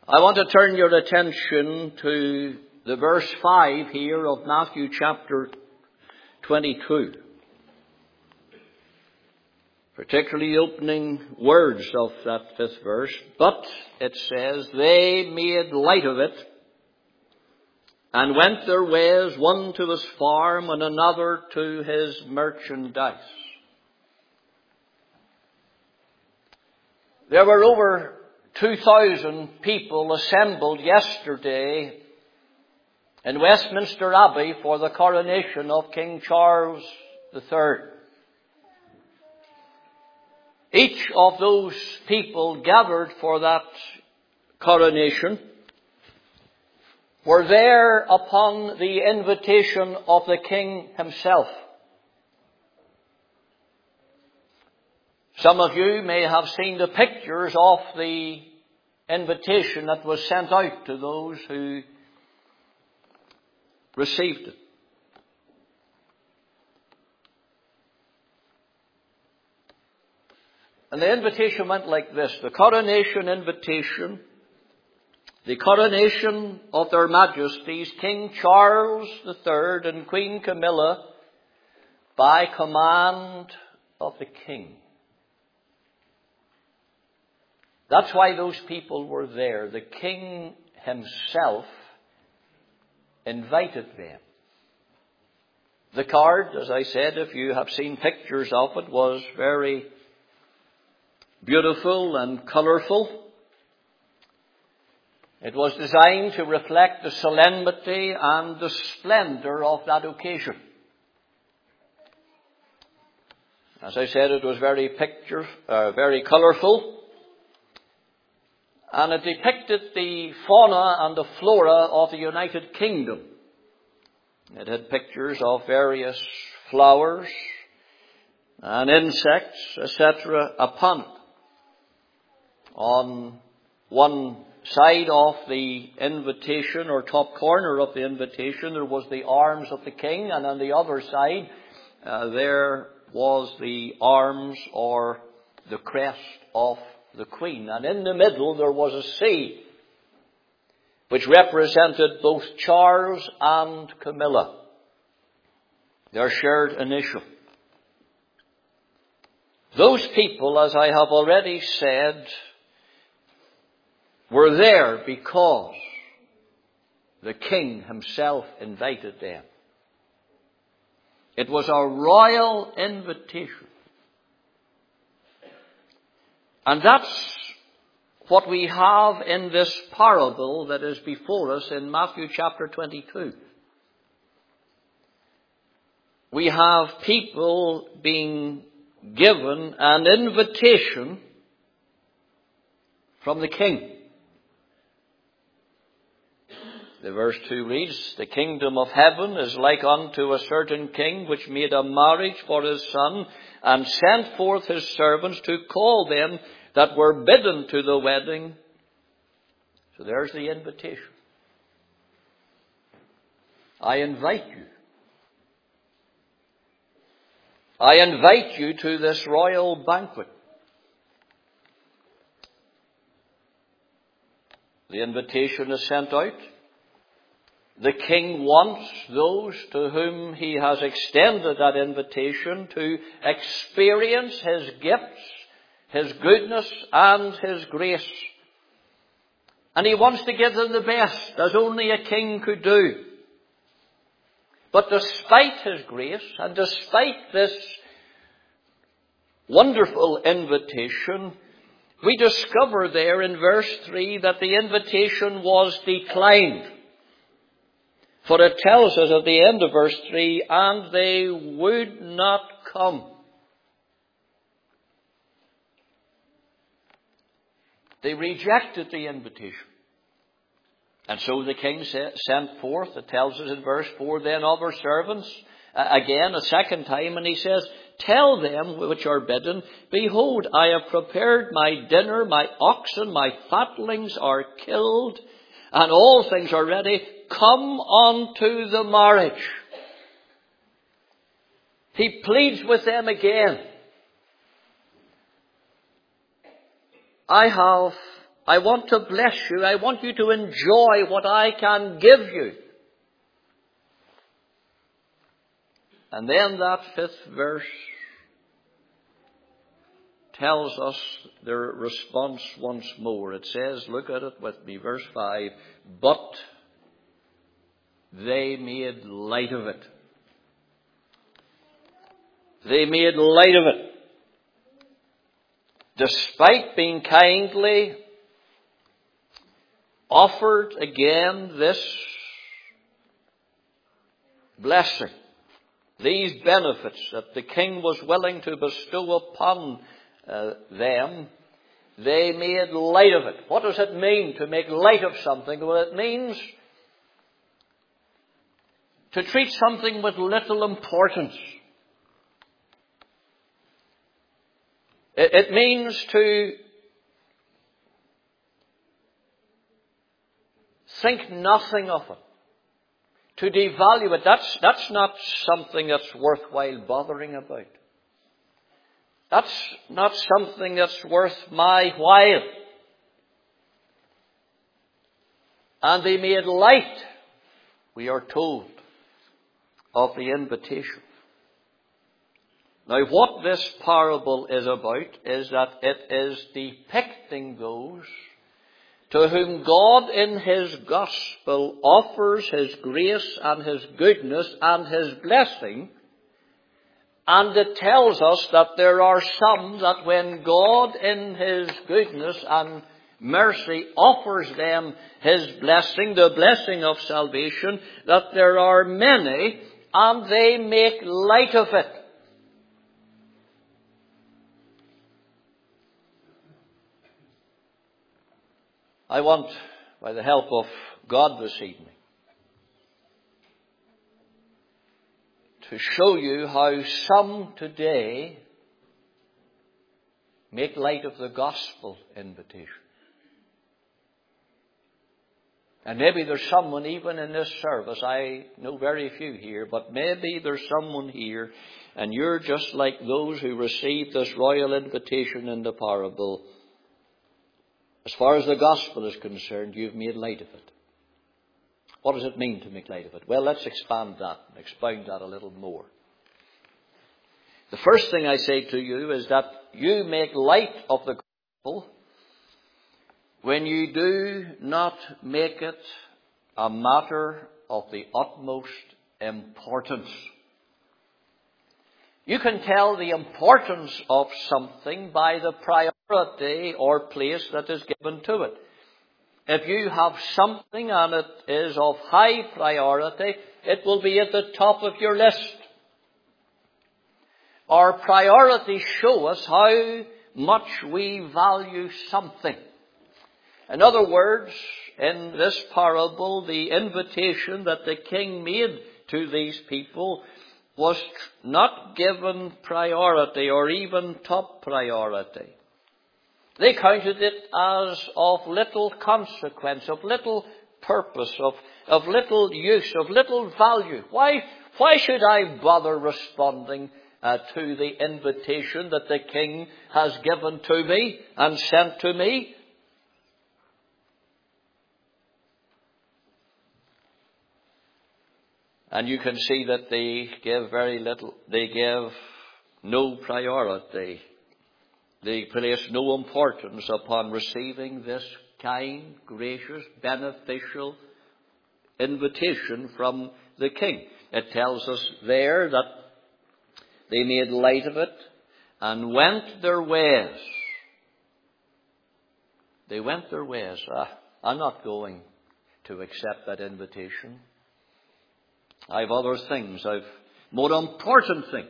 I want to turn your attention to the verse 5 here of Matthew chapter 22. Particularly the opening words of that 5th verse. But it says, they made light of it and went their ways, one to his farm and another to his merchandise. There were over 2,000 people assembled yesterday in Westminster Abbey for the coronation of King Charles III. Each of those people gathered for that coronation were there upon the invitation of the King himself. Some of you may have seen the pictures of the invitation that was sent out to those who received it. And the invitation went like this: the coronation invitation, the coronation of their Majesties, King Charles III and Queen Camilla, by command of the King. That's why those people were there. The King himself invited them. The card, as I said, if you have seen pictures of it, was very beautiful and colourful. It was designed to reflect the solemnity and the splendour of that occasion. As I said, it was very colourful. And it depicted the fauna and the flora of the United Kingdom. It had pictures of various flowers and insects, etc., upon it. On one side of the invitation, or top corner of the invitation, there was the arms of the King, and on the other side there was the arms or the crest of the Queen. And in the middle there was a C, which represented both Charles and Camilla, their shared initial. Those people, as I have already said, were there because the King himself invited them. It was a royal invitation. And that's what we have in this parable that is before us in Matthew chapter 22. We have people being given an invitation from the King. The verse 2 reads, the kingdom of heaven is like unto a certain king which made a marriage for his son, and sent forth his servants to call them that were bidden to the wedding. So there's the invitation. I invite you. I invite you to this royal banquet. The invitation is sent out. The King wants those to whom he has extended that invitation to experience his gifts, his goodness and his grace. And he wants to give them the best, as only a king could do. But despite his grace and despite this wonderful invitation, we discover there in verse 3 that the invitation was declined. For it tells us at the end of verse 3, and they would not come. They rejected the invitation. And so the king sent forth, it tells us in verse 4, then other servants, again a second time, and he says, tell them which are bidden, behold, I have prepared my dinner, my oxen, my fatlings are killed, and all things are ready. Come unto the marriage. He pleads with them again. I have I want to bless you. I want you to enjoy what I can give you. And then that 5th verse tells us their response once more. It says, look at it with me, verse 5, but they made light of it. They made light of it. Despite being kindly offered again this blessing, these benefits that the king was willing to bestow upon them, they made light of it. What does it mean to make light of something? Well, it means to treat something with little importance. It means to think nothing of it, to devalue it. That's not something that's worthwhile bothering about. That's not something that's worth my while. And they made light, we are told, of the invitation. Now, what this parable is about is that it is depicting those to whom God in His gospel offers His grace and His goodness and His blessing. And it tells us that there are some that when God in His goodness and mercy offers them His blessing, the blessing of salvation, that there are many and they make light of it. I want, by the help of God this evening, to show you how some today make light of the gospel invitation. And maybe there's someone even in this service, I know very few here, but maybe there's someone here and you're just like those who received this royal invitation in the parable. As far as the gospel is concerned, you've made light of it. What does it mean to make light of it? Well, let's expand that and expound that a little more. The first thing I say to you is that you make light of the gospel when you do not make it a matter of the utmost importance. You can tell the importance of something by the priority or place that is given to it. If you have something and it is of high priority, it will be at the top of your list. Our priorities show us how much we value something. In other words, in this parable, the invitation that the king made to these people was not given priority or even top priority. They counted it as of little consequence, of little purpose, of little use, of little value. Why should I bother responding to the invitation that the king has given to me and sent to me? And you can see that they give very little, they give no priority. They place no importance upon receiving this kind, gracious, beneficial invitation from the king. It tells us there that they made light of it and went their ways. They went their ways. I'm not going to accept that invitation. I've other things. I've more important things.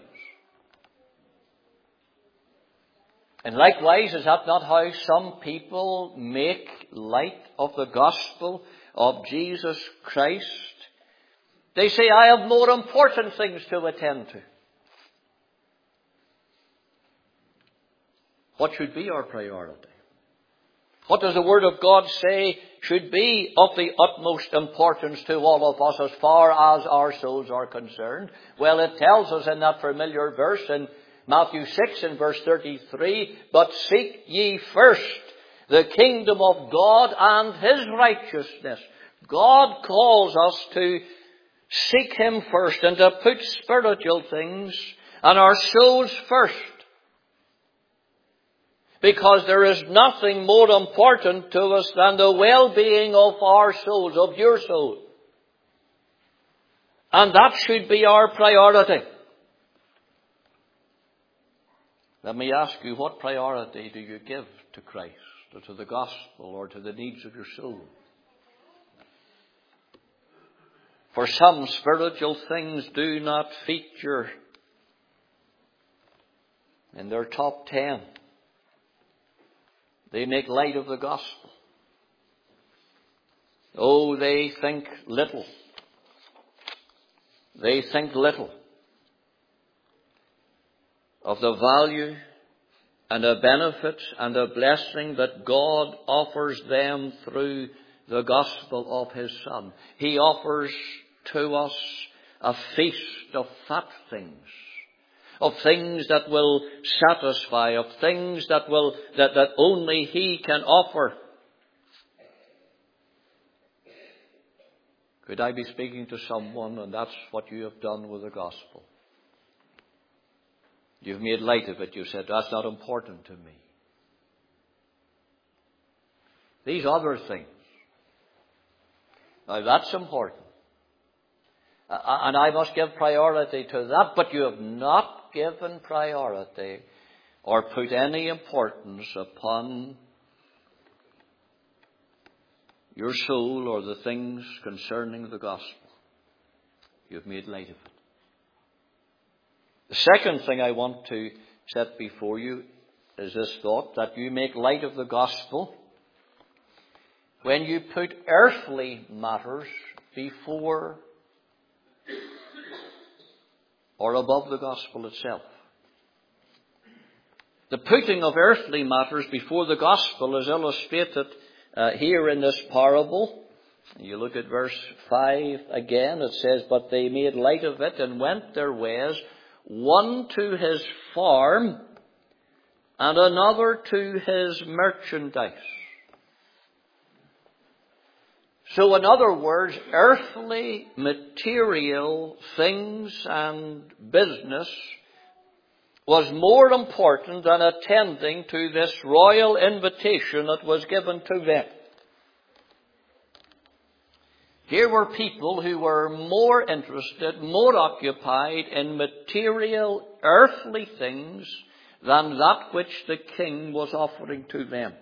And likewise, is that not how some people make light of the gospel of Jesus Christ? They say, I have more important things to attend to. What should be our priority? What does the Word of God say should be of the utmost importance to all of us as far as our souls are concerned? Well, it tells us in that familiar verse in Matthew 6 and verse 33, but seek ye first The kingdom of God and His righteousness. God calls us to seek Him first and to put spiritual things and our souls first. Because there is nothing more important to us than the well-being of our souls, of your soul. And that should be our priority. Let me ask you, what priority do you give to Christ, or to the gospel, or to the needs of your soul? For some, spiritual things do not feature in their top 10. They make light of the gospel. Oh, they think little. They think little of the value and the benefit and the blessing that God offers them through the gospel of His Son. He offers to us a feast of fat things, of things that will satisfy, of things that only He can offer. Could I be speaking to someone, and that's what you have done with the gospel? You've made light of it. You said, that's not important to me. These other things, now that's important. And I must give priority to that, but you have not given priority or put any importance upon your soul or the things concerning the gospel. You've made light of it. The second thing I want to set before you is this thought, that you make light of the gospel when you put earthly matters before or above the gospel itself. The putting of earthly matters before the gospel is illustrated here in this parable. You look at verse 5 again. It says, but they made light of it and went their ways, one to his farm and another to his merchandise. So in other words, earthly, material things and business was more important than attending to this royal invitation that was given to them. Here were people who were more interested, more occupied in material, earthly things than that which the king was offering to them.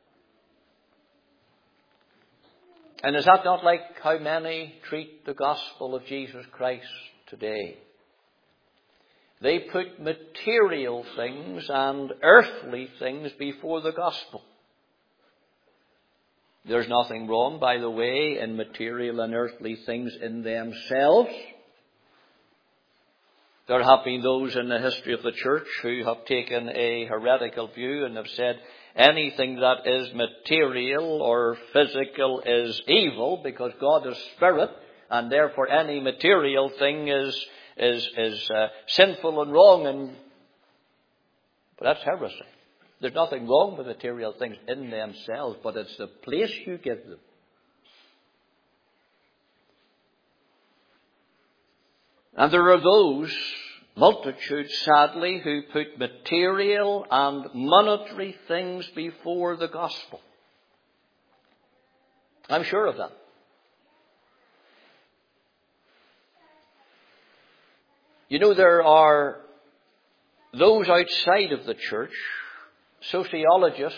And is that not like how many treat the gospel of Jesus Christ today? They put material things and earthly things before the gospel. There's nothing wrong, by the way, in material and earthly things in themselves. There have been those in the history of the church who have taken a heretical view and have said anything that is material or physical is evil because God is spirit, and therefore any material thing is sinful and wrong. But that's heresy. There's nothing wrong with material things in themselves, but it's the place you give them. And there are those, multitudes sadly, who put material and monetary things before the gospel. I'm sure of that. You know, there are those outside of the church, sociologists,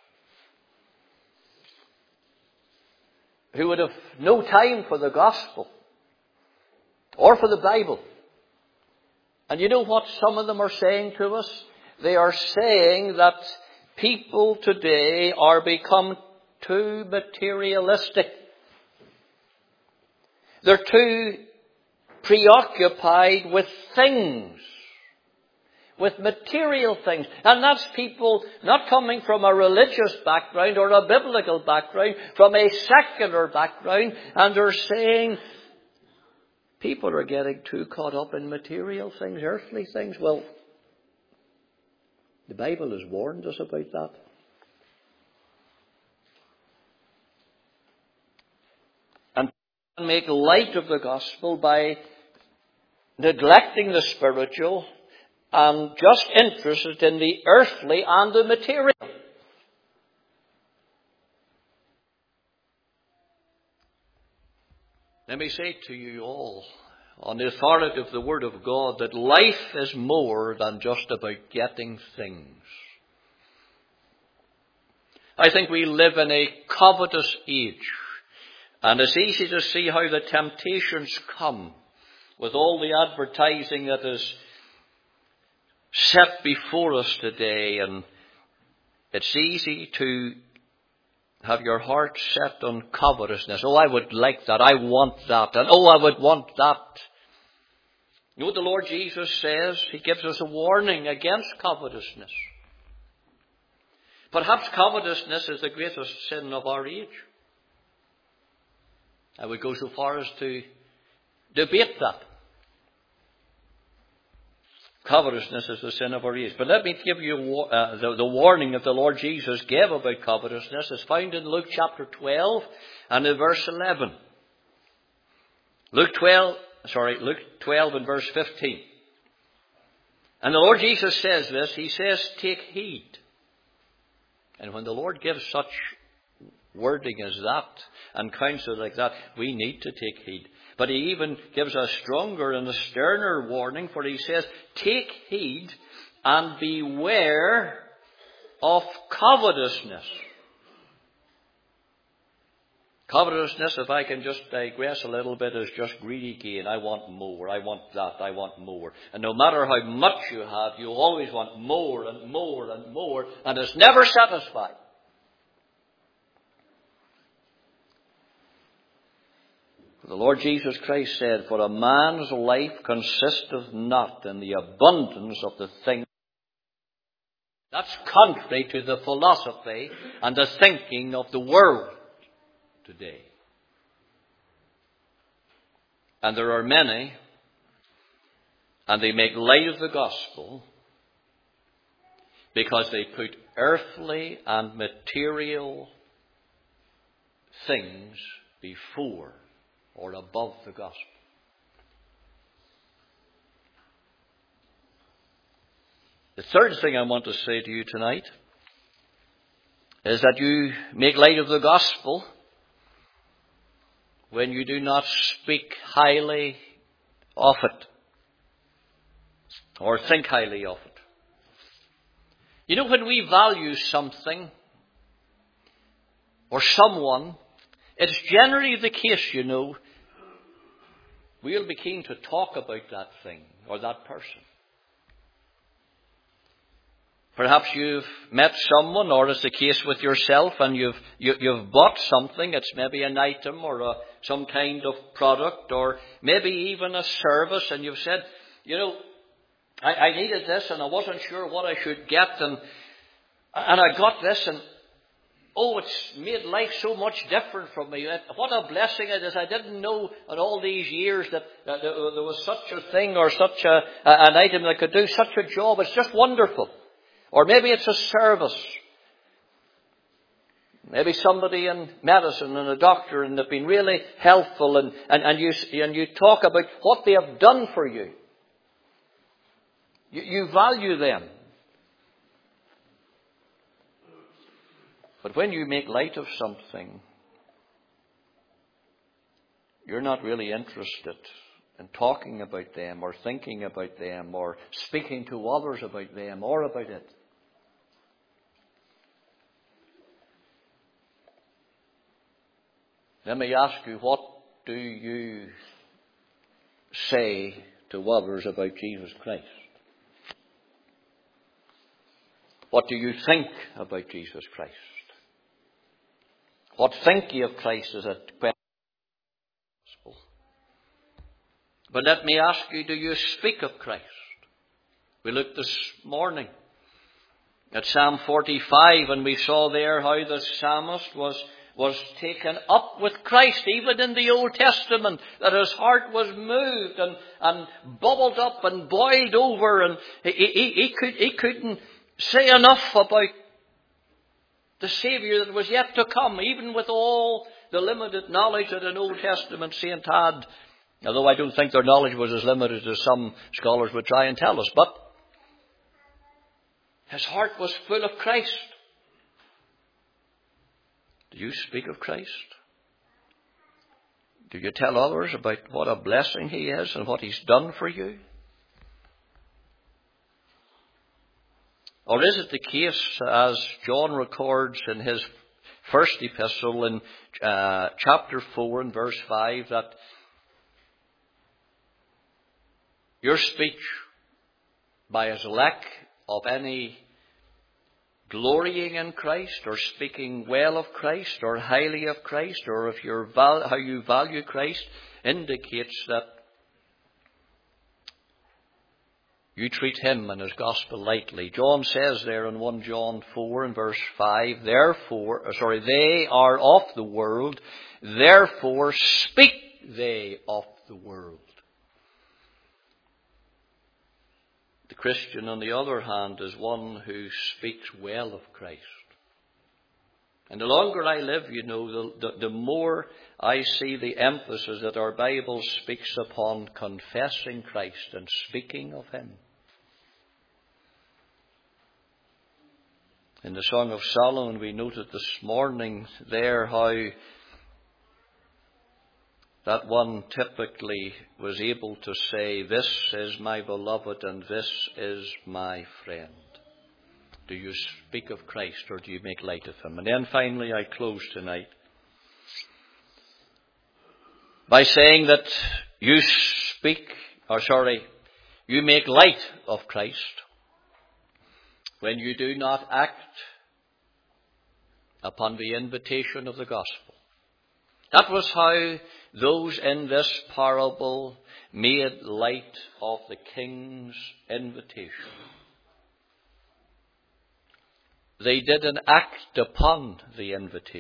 who would have no time for the gospel or for the Bible. And you know what some of them are saying to us? They are saying that people today are become too materialistic. They're too preoccupied with things, with material things. And that's people not coming from a religious background or a biblical background, from a secular background. And they're saying people are getting too caught up in material things, earthly things. Well, the Bible has warned us about that. and make light of the gospel by neglecting the spiritual and just interested in the earthly and the material. Let me say to you all, on the authority of the Word of God, that life is more than just about getting things. I think we live in a covetous age, and it's easy to see how the temptations come with all the advertising that is set before us today, and it's easy to have your heart set on covetousness. Oh, I would like that. I want that. And oh, I would want that. You know what the Lord Jesus says? He gives us a warning against covetousness. Perhaps covetousness is the greatest sin of our age. I would go so far as to debate that. Covetousness is the sin of our age. But let me give you the warning that the Lord Jesus gave about covetousness is found in Luke chapter 12 and in verse 11. Luke 12 and verse 15. And the Lord Jesus says this. He says, take heed. And when the Lord gives such wording as that and counsel like that, we need to take heed. But he even gives a stronger and a sterner warning, for he says, take heed and beware of covetousness. Covetousness, if I can just digress a little bit, is just greedy gain. I want more. I want that. I want more. And no matter how much you have, you always want more and more and more, and it's never satisfied. The Lord Jesus Christ said, for a man's life consisteth not in the abundance of the things. That's contrary to the philosophy and the thinking of the world today. And there are many, and they make light of the gospel because they put earthly and material things before or above the gospel. The third thing I want to say to you tonight is that you make light of the gospel when you do not speak highly of it or think highly of it. You know, when we value something or someone, it's generally the case, you know, we'll be keen to talk about that thing or that person. Perhaps you've met someone, or it's the case with yourself, and you've bought something. It's maybe an item or some kind of product, or maybe even a service, and you've said, you know, I needed this and I wasn't sure what I should get, and I got this, and oh, it's made life so much different from me. What a blessing it is. I didn't know in all these years that there was such a thing or such an item that could do such a job. It's just wonderful. Or maybe it's a service. Maybe somebody in medicine and a doctor, and they've been really helpful, and you talk about what they have done for you. You value them. But when you make light of something, you're not really interested in talking about them or thinking about them or speaking to others about them or about it. Let me ask you, what do you say to others about Jesus Christ? What do you think about Jesus Christ? What think ye of Christ is a question. But let me ask you, do you speak of Christ? We looked this morning at Psalm 45, and we saw there how the psalmist was taken up with Christ, even in the Old Testament, that his heart was moved and bubbled up and boiled over, and he couldn't say enough about The Saviour that was yet to come, even with all the limited knowledge that an Old Testament saint had. Although I don't think their knowledge was as limited as some scholars would try and tell us. But his heart was full of Christ. Do you speak of Christ? Do you tell others about what a blessing he is and what he's done for you? Or is it the case, as John records in his first epistle in chapter 4 and verse 5, that your speech by his lack of any glorying in Christ, or speaking well of Christ, or highly of Christ, or if how you value Christ, indicates that you treat him and his gospel lightly. John says there in 1 John 4 and verse 5, they are of the world, therefore speak they of the world. The Christian, on the other hand, is one who speaks well of Christ. And the longer I live, the more I see the emphasis that our Bible speaks upon confessing Christ and speaking of him. In the Song of Solomon, we noted this morning there how that one typically was able to say, this is my beloved and this is my friend. Do you speak of Christ or do you make light of him? And then finally I close tonight by saying that you make light of Christ when you do not act upon the invitation of the gospel. That was how those in this parable made light of the king's invitation. They didn't act upon the invitation.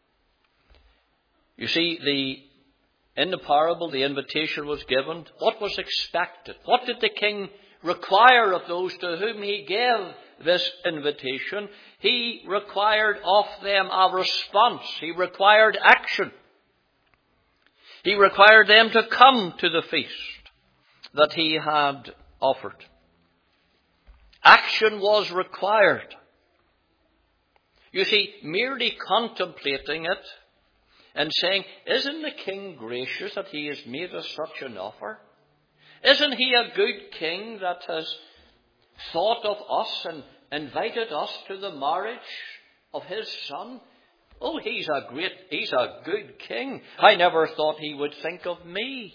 You see, in the parable, the invitation was given. What was expected? What did the king require of those to whom he gave this invitation? He required of them a response. He required action. He required them to come to the feast that he had offered. Action was required. You see, merely contemplating it and saying, isn't the king gracious that he has made us such an offer? Isn't he a good king that has thought of us and invited us to the marriage of his son? Oh, he's a good king. I never thought he would think of me.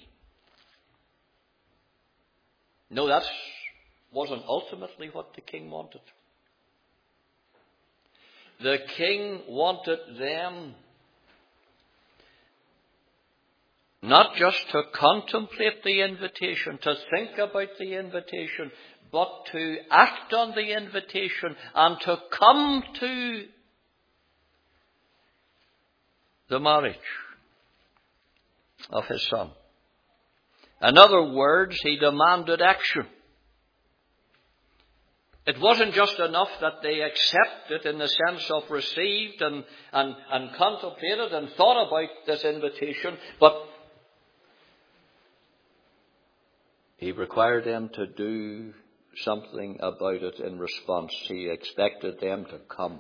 No, that wasn't ultimately what the king wanted. The king wanted them not just to contemplate the invitation, to think about the invitation, but to act on the invitation and to come to the marriage of his son. In other words, he demanded action. It wasn't just enough that they accepted in the sense of received and contemplated and thought about this invitation, but he required them to do something about it in response. He expected them to come.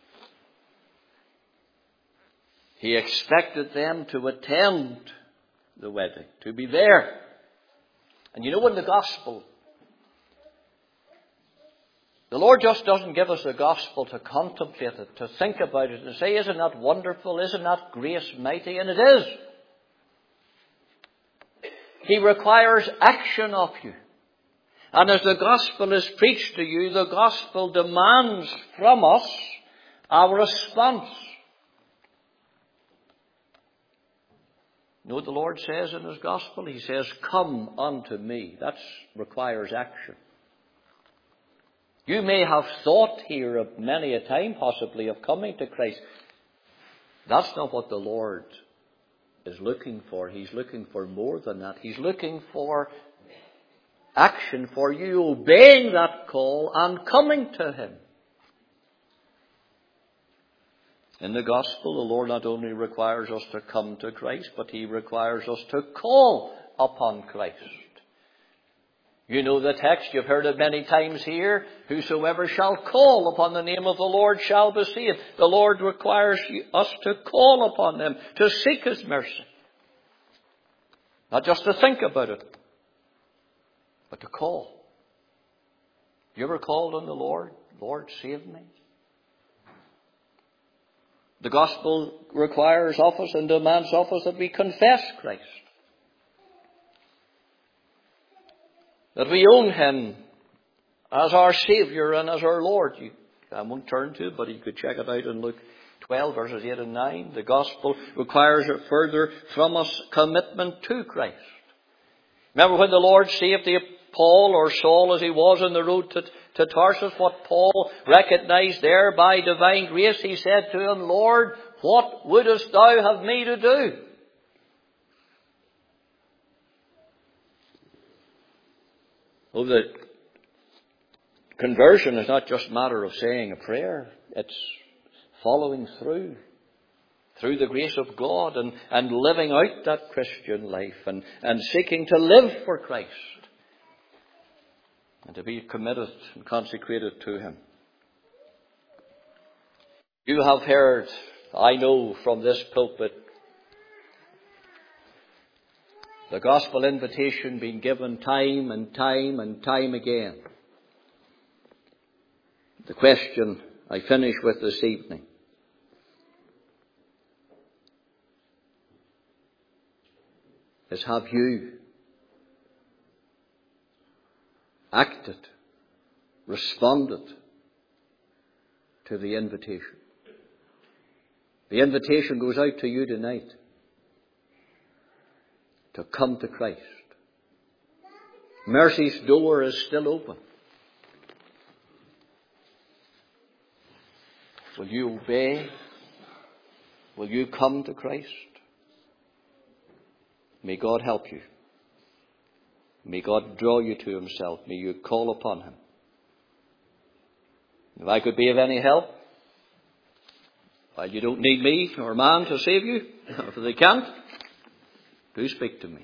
He expected them to attend the wedding, to be there. And in the gospel, the Lord just doesn't give us the gospel to contemplate it, to think about it and say, isn't that wonderful? Isn't that grace mighty? And it is. He requires action of you. And as the gospel is preached to you, the gospel demands from us our response. You know what the Lord says in his gospel? He says, come unto me. That requires action. You may have thought here of many a time possibly of coming to Christ. That's not what the Lord is looking for. He's looking for more than that. He's looking for action, for you obeying that call and coming to him. In the gospel, the Lord not only requires us to come to Christ, but He requires us to call upon Christ. You know the text, you've heard it many times here. Whosoever shall call upon the name of the Lord shall be saved. The Lord requires us to call upon Him, to seek His mercy. Not just to think about it, but to call. You ever called on the Lord? Lord, save me. The gospel requires of us and demands of us that we confess Christ. That we own Him as our Saviour and as our Lord. I won't turn to it, but you could check it out in Luke 12, verses 8 and 9. The gospel requires a further from us commitment to Christ. Remember when the Lord saved Paul or Saul as he was on the road to Tarsus, what Paul recognized there by divine grace? He said to him, Lord, what wouldest thou have me to do? Oh, the conversion is not just a matter of saying a prayer. It's following through the grace of God and living out that Christian life and seeking to live for Christ and to be committed and consecrated to Him. You have heard, I know, from this pulpit, the gospel invitation being given time and time and time again. The question I finish with this evening is, have you acted, responded to the invitation? The invitation goes out to you tonight to come to Christ. Mercy's door is still open. Will you obey? Will you come to Christ? May God help you. May God draw you to Himself. May you call upon Him. If I could be of any help, while you don't need me or man to save you, if they can't, do speak to me.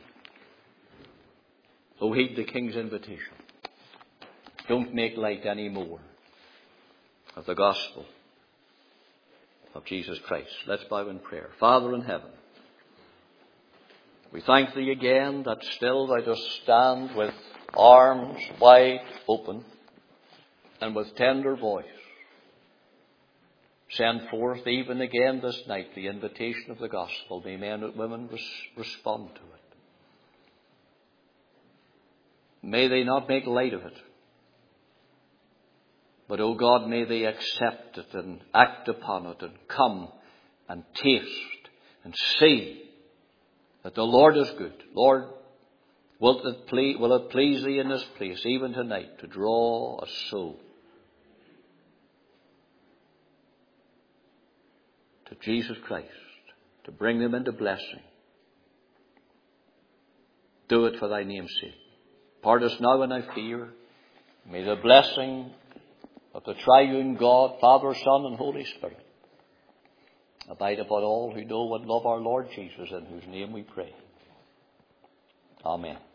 Oh, heed the King's invitation. Don't make light any more of the gospel of Jesus Christ. Let's bow in prayer. Father in heaven, we thank Thee again that still Thou dost stand with arms wide open and with tender voice send forth even again this night the invitation of the gospel. May men and women respond to it. May they not make light of it, but, O God, may they accept it and act upon it and come and taste and see that the Lord is good. Lord, will it please Thee in this place, even tonight, to draw a soul to Jesus Christ, to bring them into blessing. Do it for Thy name's sake. Part us now in Thy fear. May the blessing of the triune God, Father, Son, and Holy Spirit abide upon all who know and love our Lord Jesus, in whose name we pray. Amen.